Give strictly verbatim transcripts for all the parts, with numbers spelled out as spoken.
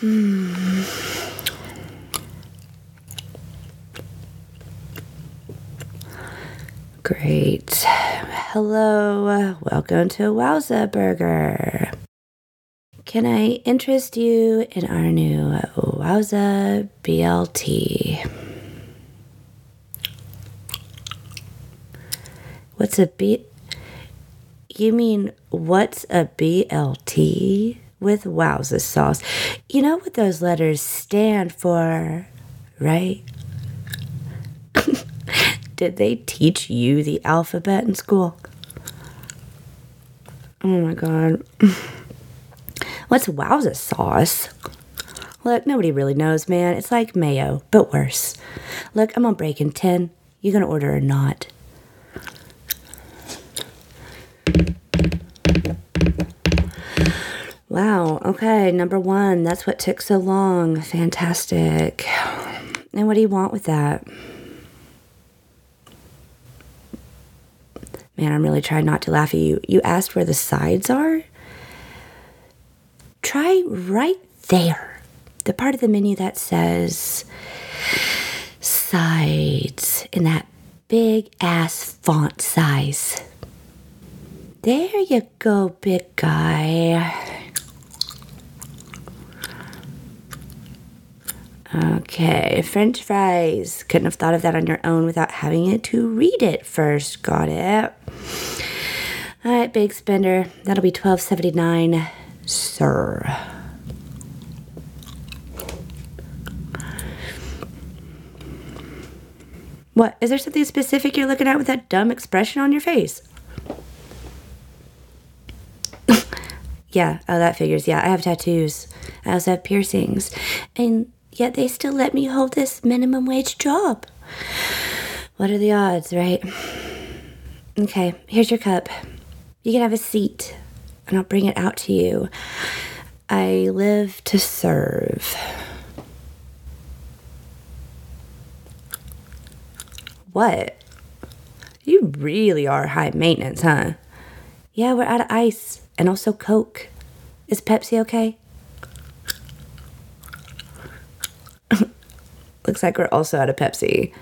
Great. Hello. Welcome to Wowza Burger. Can I interest you in our new Wowza B L T? What's a B... You mean, what's a B L T? With Wowza sauce. You know what those letters stand for, right? Did they teach you the alphabet in school? Oh my god. What's Wowza sauce? Look, nobody really knows, man. It's like mayo, but worse. Look, I'm gonna break in ten. You gonna order or not? Wow, okay, number one. That's what took so long. Fantastic. And what do you want with that? Man, I'm really trying not to laugh at you. You asked where the sides are? Try right there. The part of the menu that says sides in that big ass font size. There you go, big guy. Okay, French fries. Couldn't have thought of that on your own without having it to read it first. Got it. All right, big spender. That'll be twelve seventy-nine, sir. What? Is there something specific you're looking at with that dumb expression on your face? Yeah, oh, that figures. Yeah, I have tattoos. I also have piercings. And yet they still let me hold this minimum wage job. What are the odds, right? Okay, here's your cup. You can have a seat, and I'll bring it out to you. I live to serve. What? You really are high maintenance, huh? Yeah, we're out of ice, and also Coke. Is Pepsi okay? Looks like we're also out of Pepsi.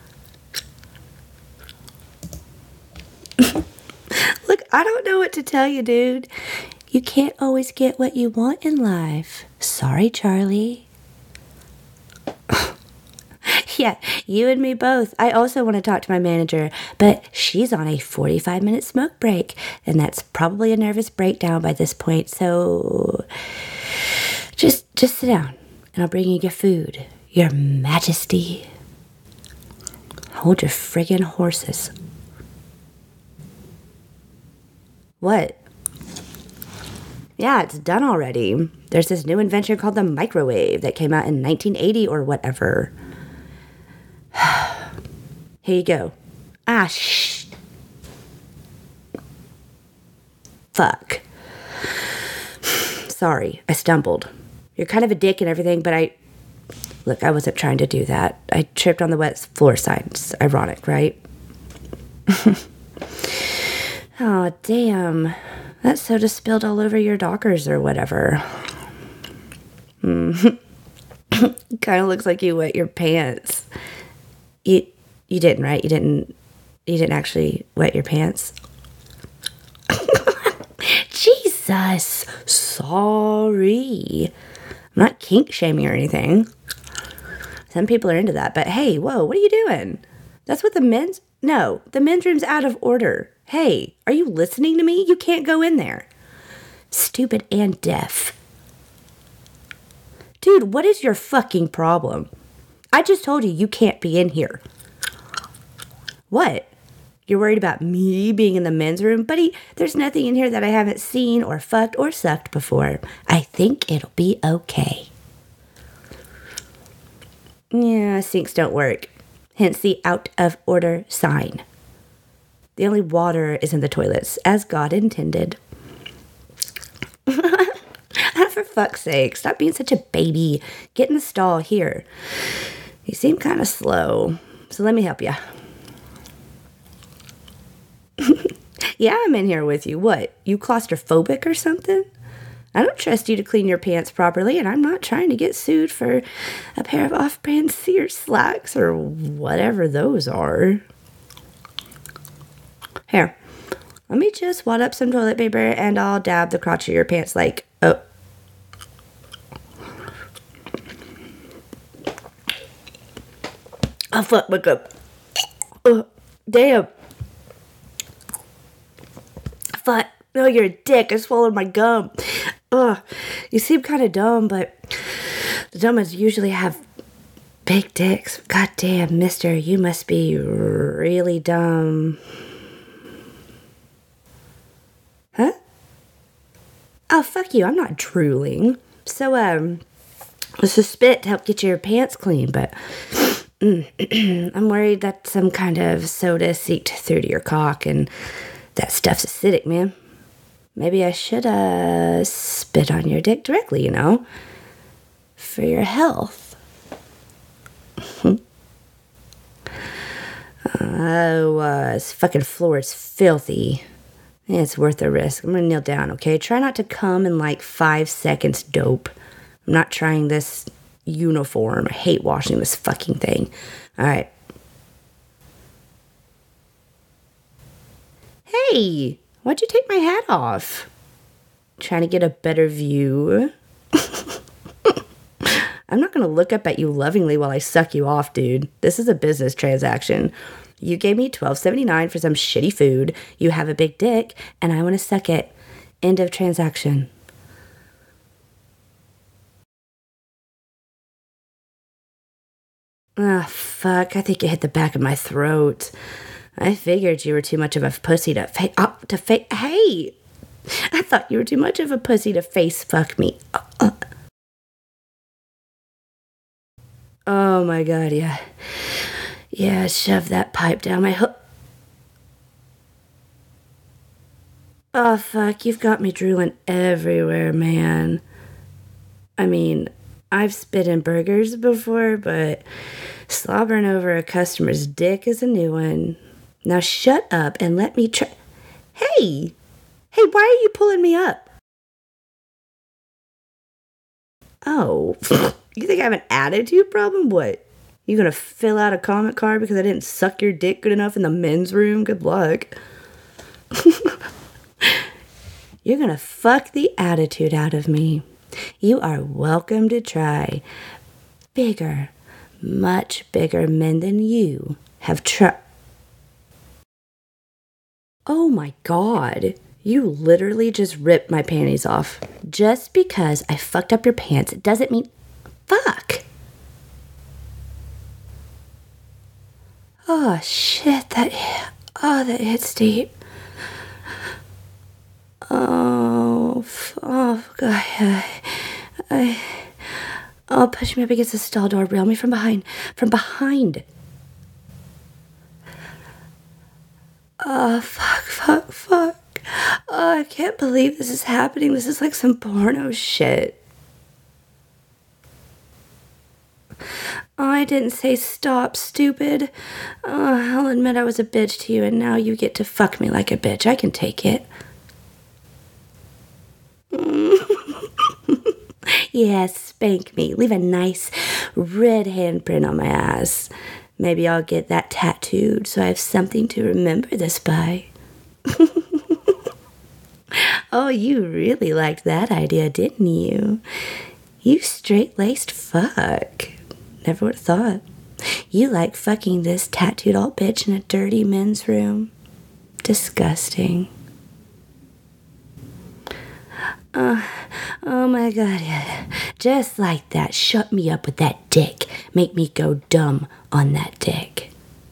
Look, I don't know what to tell you, dude. You can't always get what you want in life. Sorry, Charlie. Yeah, you and me both. I also want to talk to my manager, but she's on a forty-five minute smoke break, and that's probably a nervous breakdown by this point, so just just sit down, and I'll bring you your food. Your Majesty. Hold your friggin' horses. What? Yeah, it's done already. There's this new invention called the microwave that came out in nineteen eighty or whatever. Here you go. Ah, shh. Fuck. Sorry, I stumbled. You're kind of a dick and everything, but I... Look, I wasn't trying to do that. I tripped on the wet floor sign. It's ironic, right? Oh, damn. That soda spilled all over your Dockers or whatever. Mm. Kind of looks like you wet your pants. You you didn't, right? You didn't you didn't actually wet your pants? Jesus. Sorry. I'm not kink shaming or anything. Some people are into that, but hey, whoa, what are you doing? That's what the men's... No, the men's room's out of order. Hey, are you listening to me? You can't go in there. Stupid and deaf. Dude, what is your fucking problem? I just told you you can't be in here. What? You're worried about me being in the men's room? Buddy, there's nothing in here that I haven't seen or fucked or sucked before. I think it'll be okay. Yeah, sinks don't work. Hence the out of order sign. The only water is in the toilets, as God intended. For fuck's sake, stop being such a baby. Get in the stall here. You seem kind of slow, so let me help you. Yeah, I'm in here with you. What, you claustrophobic or something? I don't trust you to clean your pants properly, and I'm not trying to get sued for a pair of off-brand Sears slacks or whatever those are. Here, let me just wad up some toilet paper and I'll dab the crotch of your pants like, oh. Oh, fuck, wake up. Oh, damn. Fuck. No, you're a dick. I swallowed my gum. Ugh. You seem kind of dumb, but the dumb ones usually have big dicks. God damn, mister, you must be really dumb. Huh? Oh, fuck you. I'm not drooling. So, um, it's a spit to help get your pants clean, but mm, I'm worried that some kind of soda seeped through to your cock, and that stuff's acidic, man. Maybe I should, uh, spit on your dick directly, you know? For your health. Oh, uh, this fucking floor is filthy. It's worth the risk. I'm gonna kneel down, okay? Try not to come in like five seconds, dope. I'm not trying this uniform. I hate washing this fucking thing. Alright. Hey! Why'd you take my hat off? Trying to get a better view. I'm not going to look up at you lovingly while I suck you off, dude. This is a business transaction. You gave me twelve seventy-nine for some shitty food. You have a big dick, and I want to suck it. End of transaction. Ah, oh, fuck. I think it hit the back of my throat. I figured you were too much of a pussy to fa- oh, to fa- Hey! I thought you were too much of a pussy to face fuck me. Uh, uh. Oh my god, yeah. Yeah, shove that pipe down my hook. Oh fuck, you've got me drooling everywhere, man. I mean, I've spit in burgers before, but slobbering over a customer's dick is a new one. Now shut up and let me try. Hey! Hey, why are you pulling me up? Oh, you think I have an attitude problem? What? You gonna fill out a comment card because I didn't suck your dick good enough in the men's room? Good luck. You're gonna fuck the attitude out of me. You are welcome to try. Bigger, much bigger men than you have tried. Oh my god. You literally just ripped my panties off. Just because I fucked up your pants doesn't mean... Fuck. Oh, shit. That... Oh, that hits deep. Oh, oh, God. I... I oh, push me up against the stall door. Reel me from behind. From behind. Oh, fuck, fuck, fuck. Oh, I can't believe this is happening. This is like some porno shit. Oh, I didn't say stop, stupid. Oh, I'll admit I was a bitch to you, and now you get to fuck me like a bitch. I can take it. Yeah, spank me. Leave a nice red handprint on my ass. Maybe I'll get that tattooed so I have something to remember this by. Oh, you really liked that idea, didn't you? You straight-laced fuck. Never would have thought. You like fucking this tattooed old bitch in a dirty men's room. Disgusting. Uh, oh my god, yeah. Just like that. Shut me up with that dick. Make me go dumb on that dick.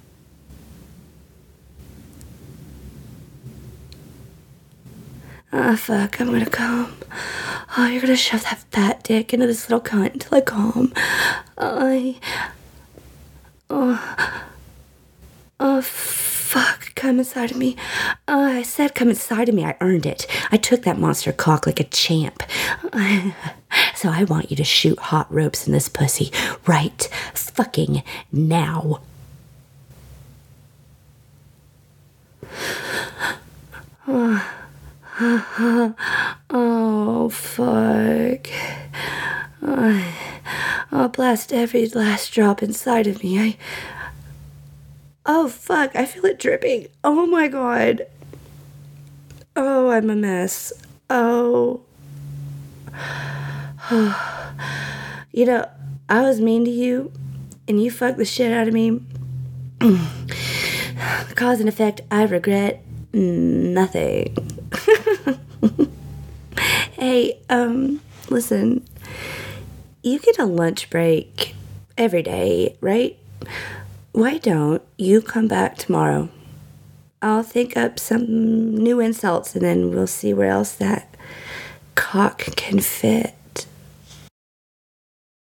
Ah, oh, fuck, I'm gonna come. Oh, you're gonna shove that fat dick into this little cunt until I come. I... Oh... Oh, fuck, come inside of me. Oh, I said come inside of me. I earned it. I took that monster cock like a champ. So I want you to shoot hot ropes in this pussy right fucking now. Oh... Oh, fuck. I, I'll blast every last drop inside of me. I. Oh, fuck. I feel it dripping. Oh, my God. Oh, I'm a mess. Oh. You know, I was mean to you, and you fucked the shit out of me. Cause and effect, I regret nothing. Hey, um, listen. You get a lunch break every day, right? Why don't you come back tomorrow? I'll think up some new insults, and then we'll see where else that cock can fit.